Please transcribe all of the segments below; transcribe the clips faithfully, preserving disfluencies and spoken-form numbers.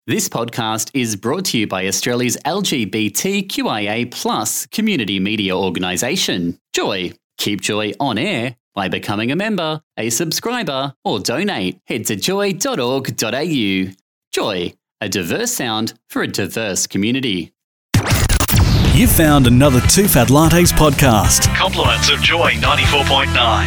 This podcast is brought to you by Australia's L G B T Q I A plus community media organisation, Joy. Keep Joy on air by becoming a member, a subscriber, or donate. Head to joy dot org dot a u. Joy, a diverse sound for a diverse community. You found another Two Fat Lattes podcast. Compliments of Joy ninety-four point nine.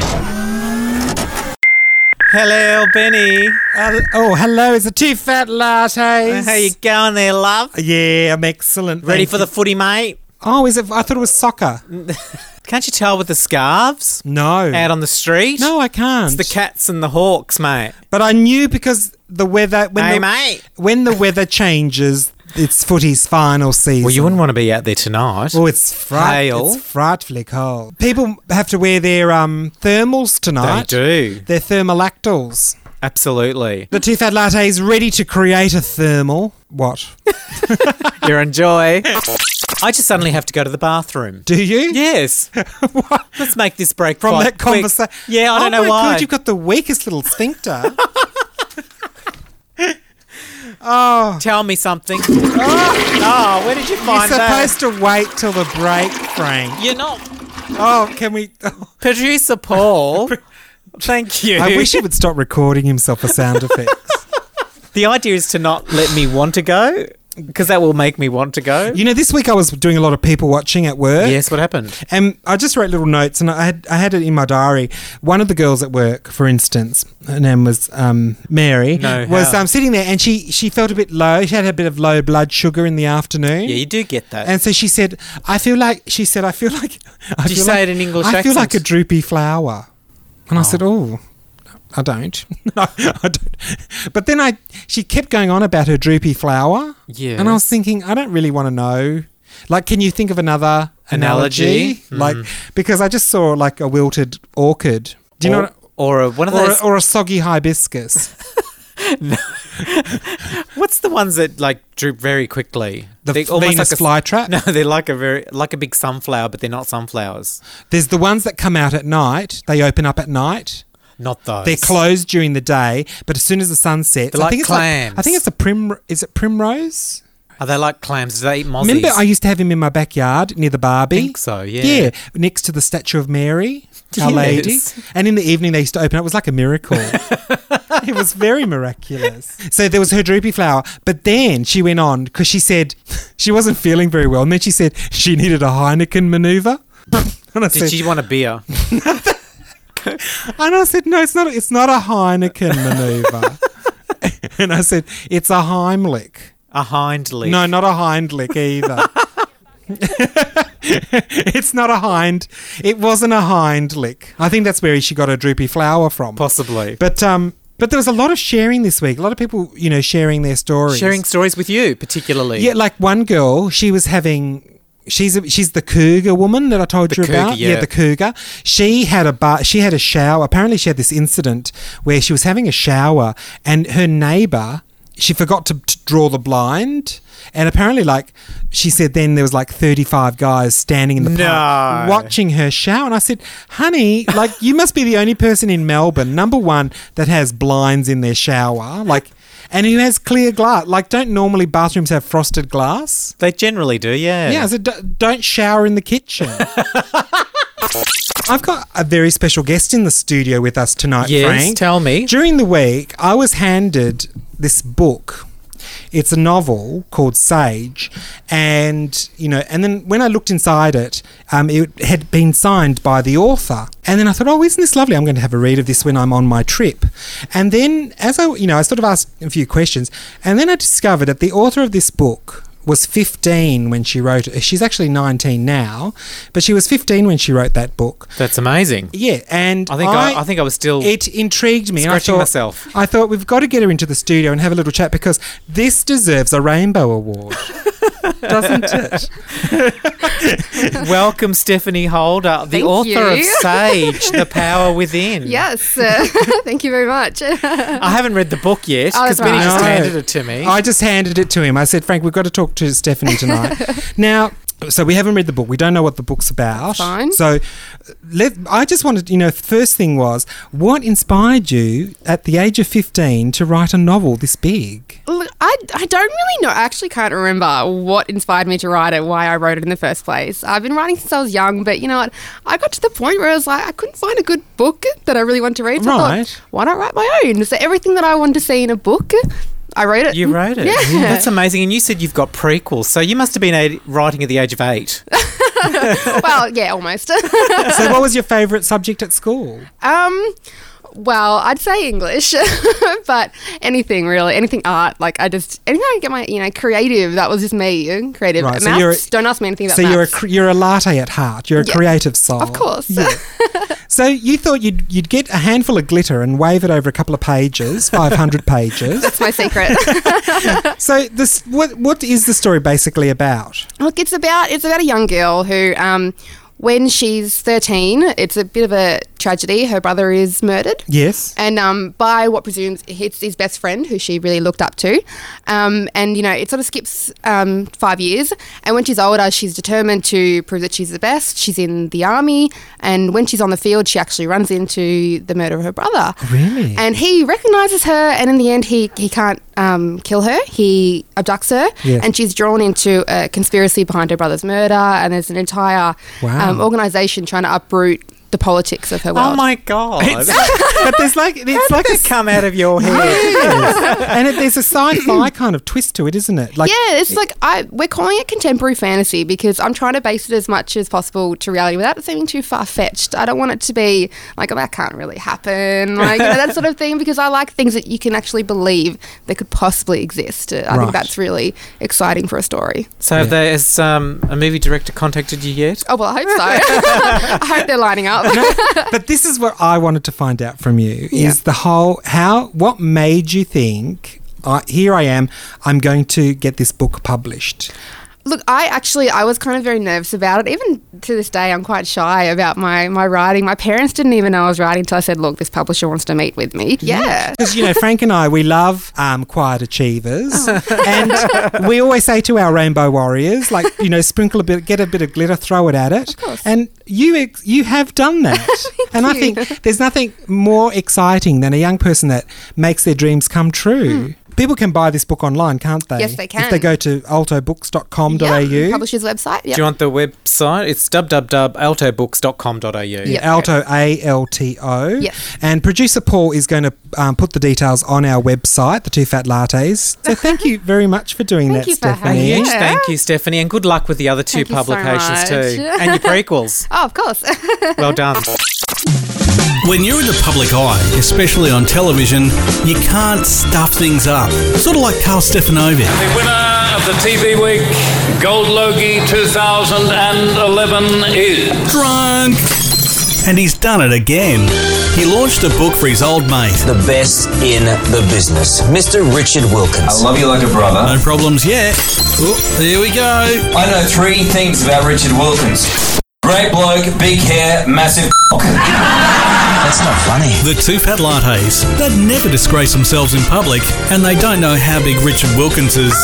Hello, Benny. Uh, oh, hello. It's the Two Fat Lattes. How you going there, love? Yeah, I'm excellent. Ready thank for you. the footy, mate? Oh, is it? I thought it was soccer. Can't you tell with the scarves No. out on the street? No, I can't. It's the Cats and the Hawks, mate. But I knew because the weather. When Hey, the, mate. When the weather changes, it's footy's final season. Well, you wouldn't want to be out there tonight. Oh, it's, fright- Hail. it's frightfully cold. People have to wear their um, thermals They tonight. do. Their thermalactals. Absolutely. The Two Fat Latte is ready to create a thermal. What? You're on Joy. I just suddenly have to go to the bathroom. Do you? Yes. Let's make this break From quite that quick. conversation. Yeah, I oh don't know my why. God, you've got the weakest little sphincter. Oh, Tell me something. Oh, where did you you're find that? supposed to wait till the break, Frank. You're not. Oh, can we? Oh, Producer Paul. Thank you. I wish he would stop recording himself for sound effects. The idea is to not let me want to go, because that will make me want to go. You know, this week I was doing a lot of people watching at work. Yes, what happened? And I just wrote little notes, and I had I had it in my diary. One of the girls at work, for instance, her name was um, Mary, No, was how? um, sitting there, and she she felt a bit low. She had a bit of low blood sugar in the afternoon. Yeah, you do get that. And so she said, I feel like, she said, I feel like... I Did you feel say like, it in English I feel accent? like a droopy flower. And I said, oh, I don't. no, I don't. But then I, she kept going on about her droopy flower. Yes. And I was thinking, I don't really want to know. Like, can you think of another Analogy? analogy? Mm. Like, because I just saw like a wilted orchid. Do you or, know what? Or a, one of Or those... a, or a soggy hibiscus. what's the ones that, like, droop very quickly? The They're f- almost Venus like a, flytrap. No, they're like a very... Like a big sunflower, but they're not sunflowers. There's the ones that come out at night. They open up at night. Not those. They're closed during the day, but as soon as the sun sets, They're I like think it's clams. Like, I think it's a prim. Is it primrose? Are they like clams? Do they eat mozzies? Remember, I used to have him in my backyard near the Barbie. I think so, yeah. Yeah, next to the statue of Mary, Our Yes. Lady. And in the evening, they used to open. It was like a miracle. It was very miraculous. So there was her droopy flower, but then she went on because she said she wasn't feeling very well, and then she said she needed a Heineken maneuver. And I Did said, you want a beer? And I said, no, it's not. It's not a Heineken maneuver. And I said, it's a Heimlich. A hind leg? No, not a Heimlich either. It's not a hind. It wasn't a Heimlich. I think that's where she got her droopy flower from. Possibly. But um, but there was a lot of sharing this week. A lot of people, you know, sharing their stories. Sharing stories with you, particularly. Yeah, like one girl, she was having. She's a, she's the cougar woman that I told The you cougar, about. yeah. the cougar. She had a bar, she had a shower. Apparently, she had this incident where she was having a shower, and her neighbour, she forgot to, to draw the blind, and apparently, like she said, then there was like thirty-five guys standing in the No. park watching her shower. And I said, "Honey, like you must be the only person in Melbourne, number one, that has blinds in their shower, like." And who has clear glass. Like, don't normally bathrooms have frosted glass? They generally do, yeah. Yeah, so d- don't shower in the kitchen. I've got a very special guest in the studio with us tonight, Yes, Frank. tell me. During the week, I was handed this book. It's a novel called Sage, and you know, and then when I looked inside it, um, it had been signed by the author. And then I thought, oh, isn't this lovely? I'm going to have a read of this when I'm on my trip. And then, as I, you know, I sort of asked a few questions, and then I discovered that the author of this book was fifteen when she wrote it. She's actually nineteen now, but she was fifteen when she wrote that book. That's amazing. Yeah, and I think I, I think I was still it intrigued me. and I scratching thought, myself. I thought we've got to get her into the studio and have a little chat because this deserves a Rainbow Award, doesn't it? Welcome, Stephanie Holder, the Thank author of you. Sage, The Power Within. Yes, uh, thank you very much. I haven't read the book yet Oh, because that's Benny right. just No. handed it to me. I just handed it to him. I said, Frank, we've got to talk to Stephanie tonight. Now, So we haven't read the book. We don't know what the book's about. That's fine. So let, I just wanted, you know, first thing was, what inspired you at the age of fifteen to write a novel this big? Look, I, I don't really know. I actually can't remember what inspired me to write it, why I wrote it in the first place. I've been writing since I was young, but you know what? I got to the point where I was like, I couldn't find a good book that I really wanted to read. So I Right. thought, why not write my own? So everything that I wanted to see in a book, I wrote it. You wrote it. Yeah. That's amazing. And you said you've got prequels, so you must have been eight, writing at the age of eight. Well, yeah, almost. So what was your favourite subject at school? Um, well, I'd say English, but anything really, anything art. Like I just anything I get my you know creative. That was just me, creative. Right, so Maths, you're a- don't ask me anything about So you're a maths. cr- you're a latte at heart. You're a Yeah. creative soul. Of course. Yeah. So you thought you'd you'd get a handful of glitter and wave it over a couple of pages, five hundred pages. That's my secret. So this what what is the story basically about? Look, it's about it's about a young girl who, um, when she's thirteen, it's a bit of a tragedy. Her brother is murdered. Yes. And um, by what presumes it's his best friend, who she really looked up to. Um, and, you know, it sort of skips um, five years. And when she's older, she's determined to prove that she's the best. She's in the army. And when she's on the field, she actually runs into the murder of her brother. Really? And he recognises her. And in the end, he, he can't um, kill her. He abducts her. Yes. And she's drawn into a conspiracy behind her brother's murder. And there's an entire Wow. um, organisation trying to uproot the politics of her world. Oh my God. But there's like it's How like did a it come out of your head? Yes. And it, there's a sci-fi kind of twist to it, isn't it? Like Yeah, it's like I we're calling it contemporary fantasy because I'm trying to base it as much as possible to reality without it seeming too far fetched. I don't want it to be like, oh, that can't really happen, like you know, that sort of thing. Because I like things that you can actually believe that could possibly exist. I Right. think that's really exciting for a story. So have they, has um, a movie director contacted you yet? Oh well, I hope so. I hope they're lining up. But this is what I wanted to find out from you Yeah. is the whole how what made you think uh, here I am I'm going to get this book published. Look, I actually, I was kind of very nervous about it. Even to this day, I'm quite shy about my, my writing. My parents didn't even know I was writing until I said, look, this publisher wants to meet with me. Yeah. Because, you know, Frank and I, we love um, quiet achievers. And we always say to our rainbow warriors, like, you know, sprinkle a bit, get a bit of glitter, throw it at it. Of course. And you ex- you have done that. And I you. think there's nothing more exciting than a young person that makes their dreams come true. People can buy this book online, can't they? Yes, they If can. they go to alto books dot com dot a u. Yeah, publisher's website. Yeah. Do you want the website? It's w w w dot alto books dot com dot a u. Yeah. Alto, A L T O. Yes. And producer Paul is going to um, put the details on our website, the Two Fat Lattes. So thank you very much for doing Thank that, you for having Stephanie. me. Huge Yeah. thank you, Stephanie, and good luck with the other two Thank you so publications too. much. And your prequels. Oh, of course. Well done. When you're in the public eye, especially on television, you can't stuff things up. Sort of like Carl Stefanovic. The winner of the T V Week Gold Logie two thousand eleven is... Drunk! And he's done it again. He launched a book for his old mate. The best in the business, Mister Richard Wilkins. I love you like a brother. No problems yet. Oh, here we go. I know three things about Richard Wilkins. Great bloke, big hair, massive That's not funny. The Two Fat Lattes that never disgrace themselves in public, and they don't know how big Richard Wilkins is.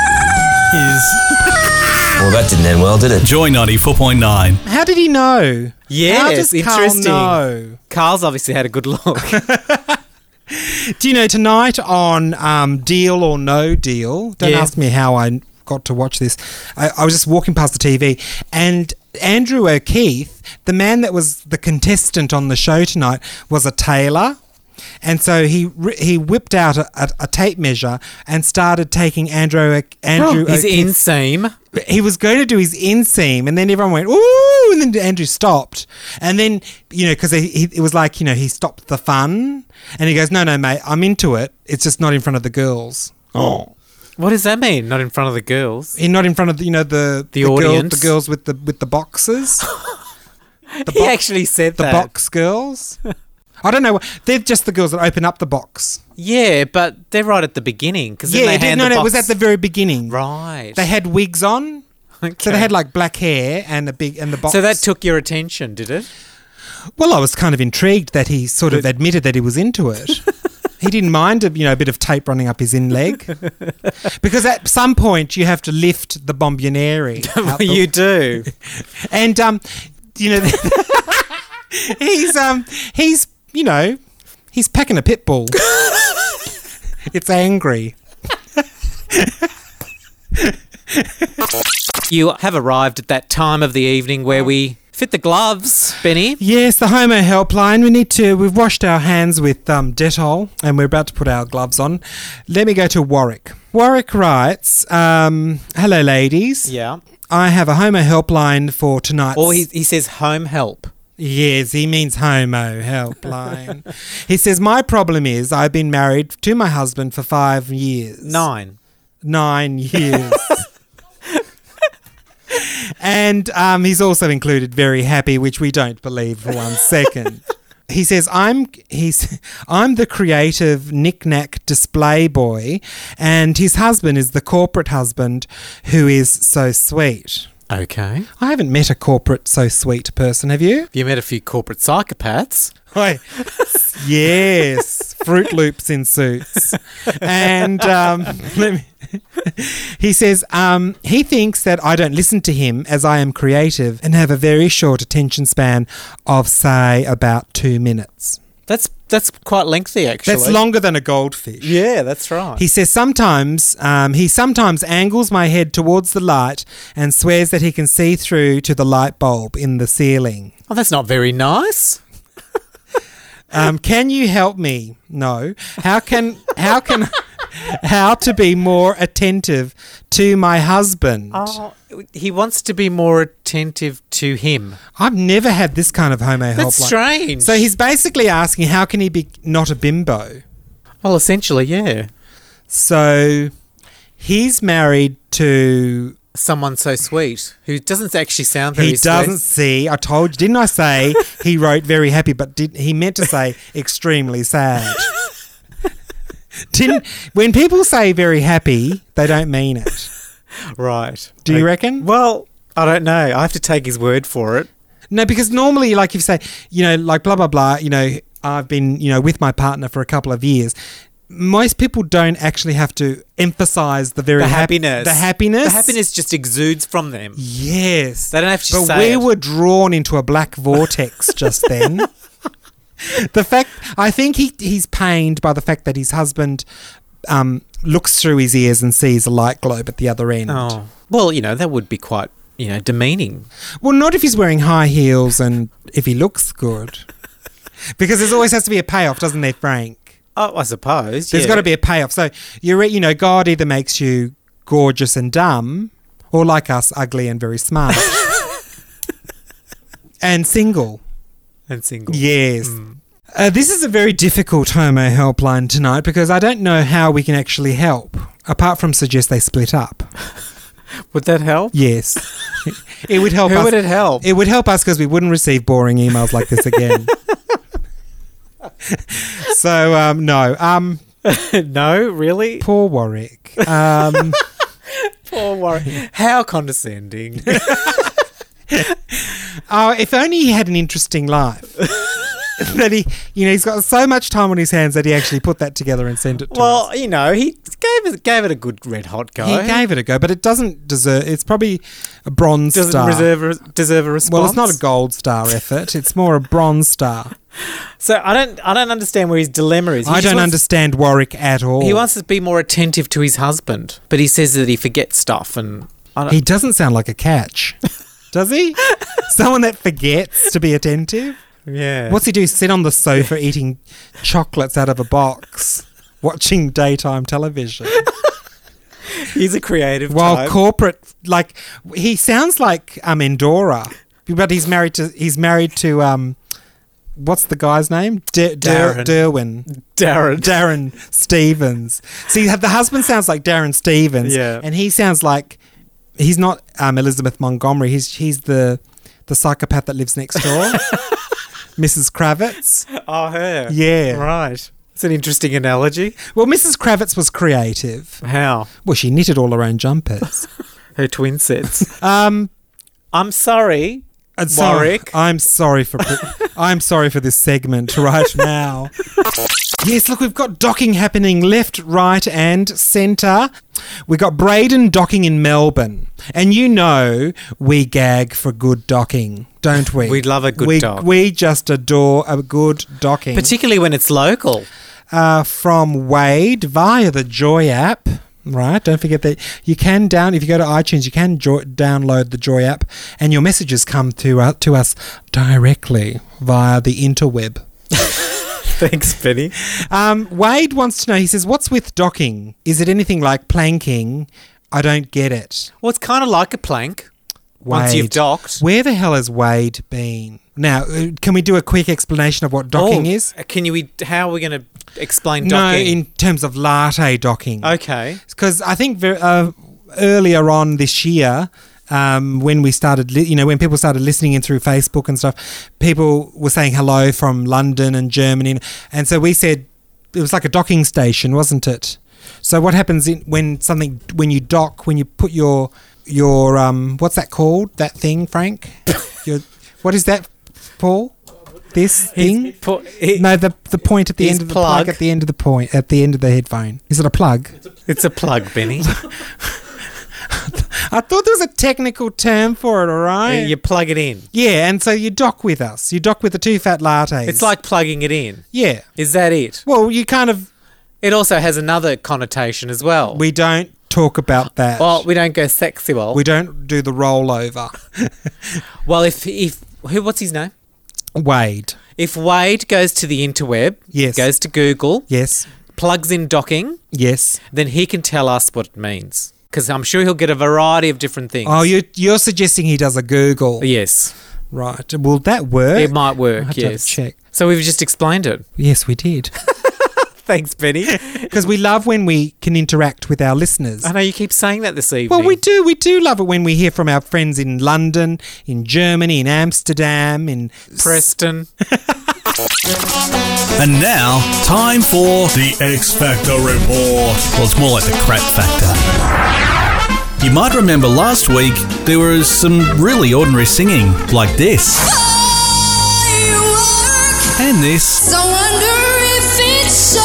is. Well, that didn't end well, did it? Joy ninety-four point nine. How did he know? Yes, How does interesting. Carl know? Carl's obviously had a good look. Do you know, tonight on um, Deal or No Deal, don't Yeah. ask me how I got to watch this. I, I was just walking past the T V and Andrew O'Keefe, the man that was the contestant on the show tonight, was a tailor. And so he ri- he whipped out a, a, a tape measure and started taking Andrew O- Andrew His O'Keefe's- inseam. he was going to do his inseam, and then everyone went, ooh, and then Andrew stopped. And then, you know, because he, he, it was like, you know, he stopped the fun. And he goes, no, no, mate, I'm into it. It's just not in front of the girls. Oh. What does that mean? Not in front of the girls? He, not in front of, the, you know, the, The girl- audience? the girls with the with the boxes. The He box- actually said The that. box girls. I don't know. They're just the girls that open up the box. Yeah, but they're right at the beginning. Cause then Yeah, they it did- hand no, the no, it box- was at the very beginning. Right. They had wigs on. Okay. So they had like black hair and a big and the box. So that took your attention, did it? Well, I was kind of intrigued that he sort of admitted that he was into it. He didn't mind a, you know, a bit of tape running up his in leg. Because at some point you have to lift the bomboniere. out the- You do. And, um, you know, he's, um, he's, you know, he's packing a pit bull. It's angry. You have arrived at that time of the evening where we fit the gloves, Benny. Yes, the Homo helpline. We need to, we've washed our hands with um, Dettol and we're about to put our gloves on. Let me go to Warwick. Warwick writes, um, hello ladies. Yeah. I have a Homo helpline for tonight's... Or he, he says home help. Yes, he means Homo helpline. He says, my problem is I've been married to my husband for five years. Nine. Nine years. And um, he's also included very happy, which we don't believe for one second. He says, I'm he's I'm the creative knick-knack display boy, and his husband is the corporate husband who is so sweet. Okay. I haven't met a corporate so sweet person, have you? You met a few corporate psychopaths. Hi. Yes, Fruit Loops in suits. And um, let me, he says um, he thinks that I don't listen to him as I am creative and have a very short attention span of, say, about two minutes. That's that's quite lengthy, actually. That's longer than a goldfish. Yeah, that's right. He says sometimes um, he sometimes angles my head towards the light and swears that he can see through to the light bulb in the ceiling. Oh, that's not very nice. Um, can you help me? No. How can how can how to be more attentive to my husband? Oh, he wants to be more attentive to him. I've never had this kind of Homo helpline. That's strange. So he's basically asking, how can he be not a bimbo? Well, essentially, yeah. So he's married to... Someone so sweet who doesn't actually sound very He doesn't sweet. see. I told you, didn't I say he wrote very happy, but did he meant to say extremely sad. Didn't when people say very happy, they don't mean it. Right. Do you I- reckon? Well, I don't know. I have to take his word for it. No, because normally, like if you say, you know, like blah blah blah, you know, I've been, you know, with my partner for a couple of years. Most people don't actually have to emphasize the very The hap- happiness. The happiness. The happiness just exudes from them. Yes. They don't have to but say we it. were drawn into a black vortex just then. The fact, I think he he's pained by the fact that his husband um, looks through his ears and sees a light globe at the other end. Oh. Well, you know, that would be quite, you know, demeaning. Well, not if he's wearing high heels and if he looks good. Because there always has to be a payoff, doesn't there, Frank? Oh, I suppose. There's yeah. got to be a payoff. So, you're, you know, God either makes you gorgeous and dumb or like us, ugly and very smart. And single. And single. Yes. Mm. Uh, this is a very difficult Homo helpline tonight because I don't know how we can actually help, apart from suggest they split up. Would that help? Yes. It would help Who us. would it help? It would help us because we wouldn't receive boring emails like this again. So, um, no. Um, No, really? poor Warwick. Um, Poor Warren. How condescending. oh, if only he had an interesting life. That he, you know, he's got so much time on his hands that he actually put that together and sent it to us. Well, you know, he gave it gave it a good red hot go. He gave it a go, but it doesn't deserve. It's probably a bronze Doesn't star. reserve a, deserve a response. Well, it's not a gold star effort. It's more a bronze star. So I don't I don't understand where his dilemma is. He I just don't wants- understand Warwick at all. He wants to be more attentive to his husband, but he says that he forgets stuff, and I don't, He doesn't sound like a catch, does he? Someone that forgets to be attentive. yeah. What's he do? Sit on the sofa eating chocolates out of a box, watching daytime television. He's a creative While type. corporate, like he sounds like um Endora, but he's married to he's married to um, what's the guy's name? D- Der- Darren. Derwin. Darren. Darren Stevens. See, the husband sounds like Darren Stevens, Yeah. and he sounds like he's not um, Elizabeth Montgomery. He's he's the the psychopath that lives next door, Missus Kravitz. Oh, her. Yeah. Right. It's an interesting analogy. Well, Missus Kravitz was creative. How? Well, she knitted all her own jumpers. Her twin sets. um, I'm sorry. and sorry, Warwick. I'm sorry for I'm sorry for this segment right now. Yes, look, we've got docking happening left, right, and centre. We've got Braden docking in Melbourne. And you know we gag for good docking, don't we? We love a good we, dock. We just adore a good docking. Particularly when it's local. Uh, from Wade via the Joy app. Right, don't forget that you can down if you go to iTunes, you can jo- download the Joy app, and your messages come to uh, to us directly via the interweb. Thanks, Benny. Um, Wade wants to know. He says, "What's with docking? Is it anything like planking? I don't get it." Well, it's kind of like a plank. Wade, Once you've docked. Where the hell has Wade been? Now, uh, can we do a quick explanation of what docking Oh, is? Can you? How are we going to explain No, docking? in terms of latte docking. Okay. Because I think ver- uh, earlier on this year, um, when we started, li- you know, when people started listening in through Facebook and stuff, people were saying hello from London and Germany. And so we said it was like a docking station, wasn't it? So what happens in, when something, when you dock, when you put your, your um, what's that called? That thing, Frank? your, what is that, Paul? This thing? Pu- he- No, the the point at the his end of the plug. plug at the end of the point at the end of the headphone. Is it a plug? It's a plug, Benny. I thought there was a technical term for it, all right? You plug it in. Yeah, and so you dock with us. You dock with the two fat lattes. It's like plugging it in. Yeah. Is that it? Well, you kind of... It also has another connotation as well. We don't talk about that. well, we don't go sexual. we don't do the rollover. well, if if who? What's his name? Wade. If Wade goes to the interweb, Yes. goes to Google, Yes. plugs in docking, Yes. then he can tell us what it means. Because I'm sure he'll get a variety of different things. Oh, you're, you're suggesting he does a Google. Yes. Right. Will that work? It might I'll work, have to have a yes. check. So we've just explained it. Yes, we did. Thanks, Benny. Because we love when we can interact with our listeners. I know you keep saying that this evening. Well, we do. We do love it when we hear from our friends in London, in Germany, in Amsterdam, in Preston. And now, time for the X Factor Report. Well, it's more like the crap factor. You might remember last week there was some really ordinary singing, like this. And this. So wonder if it shows.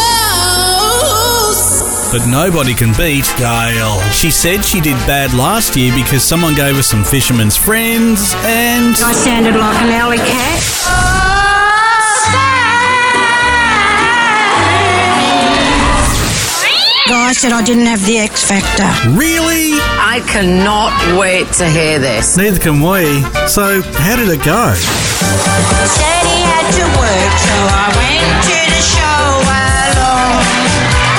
But nobody can beat Gail. She said she did bad last year because someone gave her some fisherman's friends and... I sounded like an alley cat. Guy said I didn't have the X Factor. Really? I cannot wait to hear this. Neither can we. So, how did it go? Said he had to work, so I went to the show alone.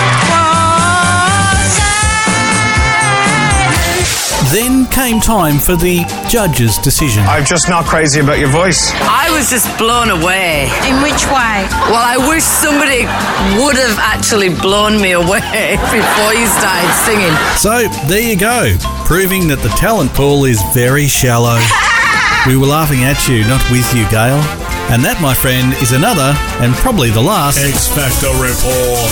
Then came time for the judge's decision. I'm just not crazy about your voice. I was just blown away. In which way? Well, I wish somebody would have actually blown me away before you started singing. So, there you go, proving that the talent pool is very shallow. We were laughing at you, not with you, Gail. And that, my friend, is another, and probably the last, X Factor Report.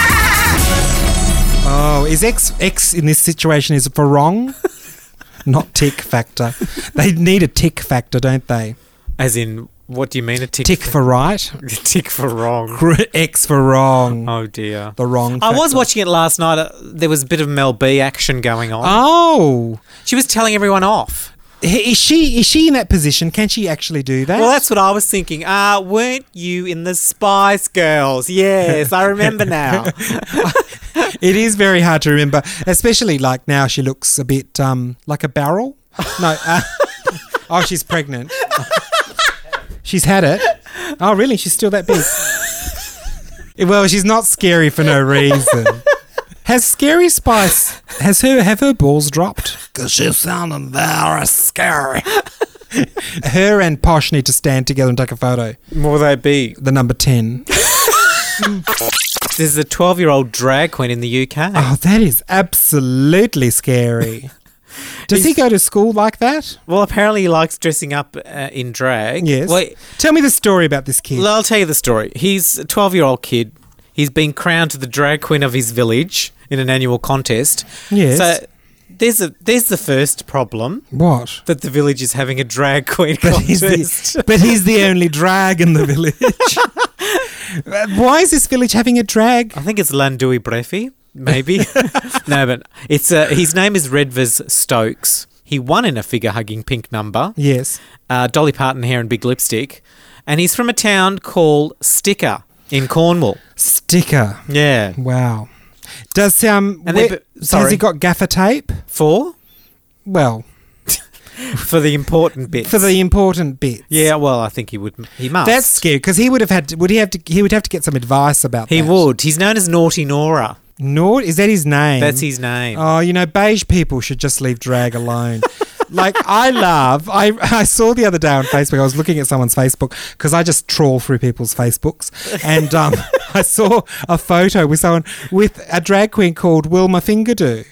Oh, is X X in this situation is for wrong? Not tick factor. They need a tick factor, don't they? As in, what do you mean a tick? Tick for right, tick for wrong. X for wrong. Oh dear. The wrong I was factor. watching it last night. Uh, there was a bit of Mel B action going on. Oh, She was telling everyone off. is she is she in that position? Can she actually do that? Well, that's what I was thinking. Uh, weren't you in the Spice Girls? Yes, I remember now. It is very hard to remember, especially like now she looks a bit um, like a barrel. No, uh, oh, she's pregnant. She's had it. Oh, really? She's still that big? Well, she's not scary for no reason. Has Scary Spice, has her, have her balls dropped? Because she's sounding very scary. Her and Posh need to stand together and take a photo. Will they be? The number ten. There's a twelve-year-old drag queen in the U K. Oh, that is absolutely scary. Does he go to school like that? Well, apparently he likes dressing up uh, in drag. Yes. Well, Tell me the story about this kid. Well, I'll tell you the story. He's a twelve-year-old kid. He's been crowned the drag queen of his village in an annual contest. Yes. So there's a there's the first problem. What? That the village is having a drag queen But contest. he's, the, but he's the only drag in the village. Why is this village having a drag? I think it's Landui Brefi, maybe. No, but it's uh, his name is Redvers Stokes. He won in a figure-hugging pink number. Yes. Uh, Dolly Parton hair and big lipstick. And he's from a town called Sticker in Cornwall. Sticker. Yeah. Wow. Does um And where- then- has he got gaffer tape? For? Well, For the important bits. for the important bits. Yeah, well, I think he would. He must. That's scary because he would have had. To, would he have to? He would have to get some advice about. He that. would. He's known as Naughty Nora. Nor is that his name? That's his name. Oh, you know, beige people should just leave drag alone. Like, I love, I, I saw the other day on Facebook, I was looking at someone's Facebook because I just trawl through people's Facebooks, and um, I saw a photo with someone with a drag queen called Wilma Fingerdo.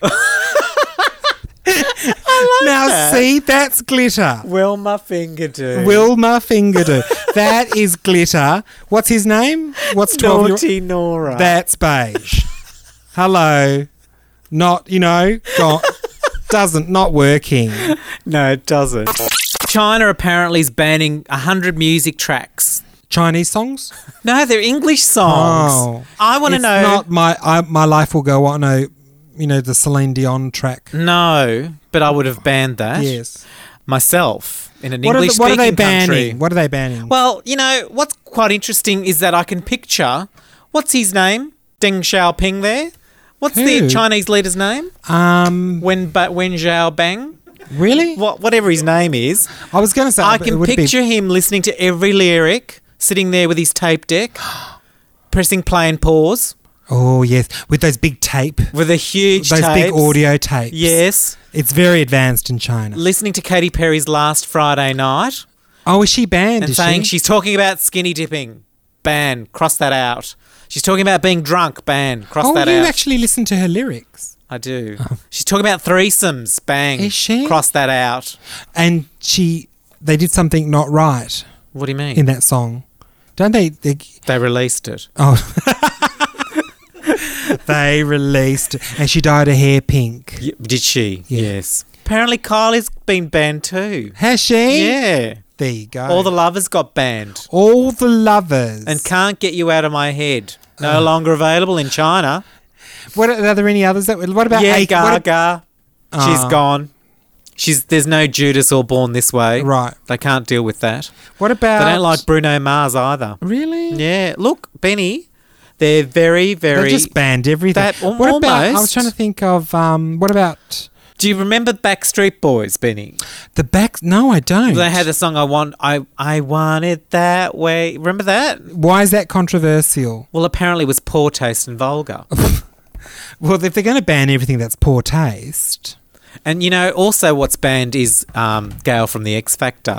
I like now, that. see, that's glitter. Wilma Fingerdo. Wilma Fingerdo. That is glitter. What's his name? What's twelve year Naughty Nora. That's beige. Hello. Not, you know, got, doesn't, not working. No, it doesn't. China apparently is banning one hundred music tracks. Chinese songs? No, they're English songs. Oh. I want to It's know. not my, I, my life will go on, no, you know, the Celine Dion track. No, but I would have banned that. Yes. Myself in an What are, English the, what are speaking they banning? country. What are they banning? Well, you know, what's quite interesting is that I can picture, what's his name? Deng Xiaoping there? What's Who? the Chinese leader's name? Um, Wen, ba- Wen Xiaobang? Really? What, whatever his name is. I was going to say, I it can would be- picture him listening to every lyric, sitting there with his tape deck, pressing play and pause. Oh, yes, with those big tape. With a huge Those big tapes. audio tapes. Yes. It's very advanced in China. Listening to Katy Perry's Last Friday Night. Oh, is she banned? And is saying she? she's talking about skinny dipping. Ban. Cross that out. She's talking about being drunk. Ban. Cross oh, that you out. actually listen to her lyrics. I do. She's talking about threesomes. Bang. Is she? Cross that out. And she, they did something not right What do you mean? in that song. Don't they? They, They released it. oh. They released it. And she dyed her hair pink. Y- Did she? Yeah. Yes. Apparently Kylie's been banned too. Has she? Yeah. There you go. All the lovers got banned. All the lovers. And Can't Get You Out of My Head. No longer available in China. What are, are there any others that? What about yeah, A- what Gaga. ab- She's Ah. gone. She's there's no Judas or Born This Way. Right. They can't deal with that. What about? They don't like Bruno Mars either. Really? Yeah. Look, Benny, they're very, very. They just banned everything. That al- what about? I was almost. trying to think of. Um, what about Do you remember Backstreet Boys, Benny? the back? No, I don't. They had a song I want. I I want it that way. Remember that? Why is that controversial? Well, apparently it was poor taste and vulgar. Well, if they're going to ban everything that's poor taste. And you know, also what's banned is um, Gail from the X Factor.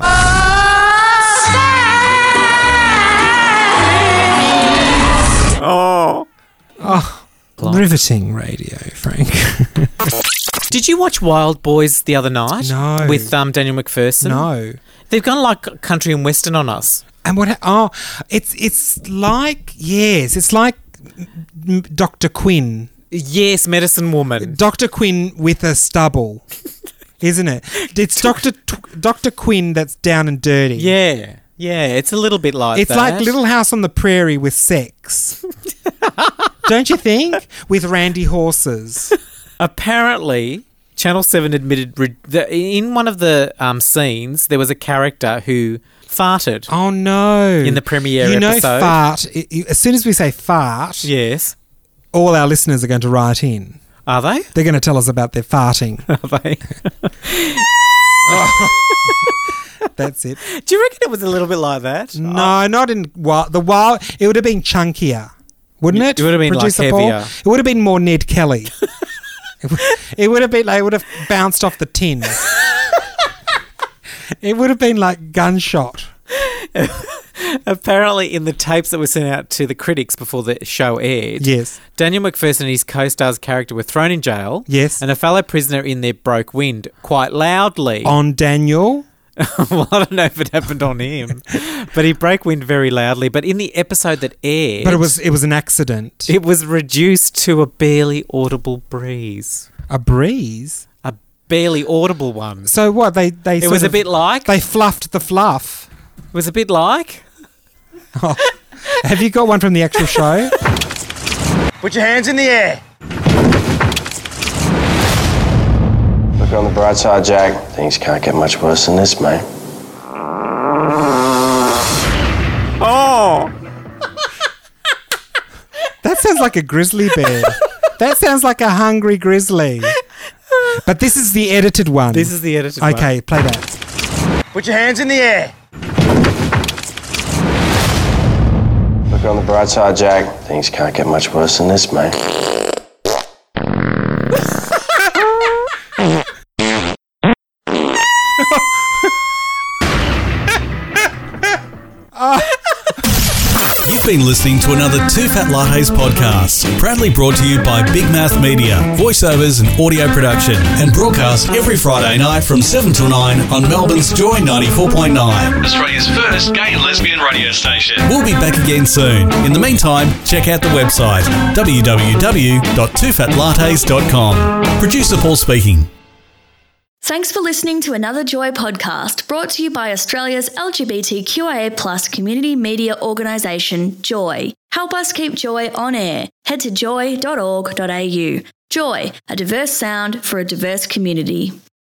Oh. Oh, riveting radio, Frank. Did you watch Wild Boys the other night? No. With um, Daniel McPherson? No. They've gone like country and western on us. And what? Oh, it's it's like yes, it's like m- Doctor Quinn. Yes, Medicine Woman. Doctor Quinn with a stubble, isn't it? It's Doctor T- Doctor Quinn that's down and dirty. Yeah, yeah, it's a little bit like It's that. like Little House on the Prairie with sex. Don't you think? With Randy horses. Apparently, Channel seven admitted re- that in one of the um, scenes there was a character who farted. Oh no! In the premiere you know, episode. fart. i- i- As soon as we say fart, Yes. all our listeners are going to write in. Are they? They're going to tell us about their farting. Are they? That's it. Do you reckon it was a little bit like that? No, not in wild. The wild. It would have been chunkier, wouldn't it? It would have been, like, Producer Paul? heavier. It would have been more Ned Kelly. it, would, it would have been like it would have bounced off the tin. It would have been like gunshot. Apparently, in the tapes that were sent out to the critics before the show aired, Yes. Daniel McPherson and his co-star's character were thrown in jail. Yes. And a fellow prisoner in there broke wind quite loudly. On Daniel. Well, I don't know if it happened on him, but he broke wind very loudly. But in the episode that aired, But it was it was an accident. it was reduced to a barely audible breeze, A breeze. a barely audible one. So what they they It sort was a of- bit like they fluffed the fluff. it was a bit like Oh, Have you got one from the actual show? Put your hands in the air. Look on the bright side, Jack. Things can't get much worse than this, mate. Oh! That sounds like a grizzly bear. That sounds like a hungry grizzly. But this is the edited one. This is the edited one. Okay, play that. Put your hands in the air. Look on the bright side, Jack. Things can't get much worse than this, mate. You've been listening to another Two Fat Lattes podcast, proudly brought to you by Big Mouth Media, voiceovers and audio production, and broadcast every Friday night from seven till nine on Melbourne's Joy ninety-four point nine. Australia's first gay and lesbian radio station. We'll be back again soon. In the meantime, check out the website w w w dot two fat lattes dot com. Producer Paul speaking. Thanks for listening to another Joy podcast brought to you by Australia's L G B T Q I A plus community media organisation, Joy. Help us keep Joy on air. Head to joy dot org dot a u. Joy, a diverse sound for a diverse community.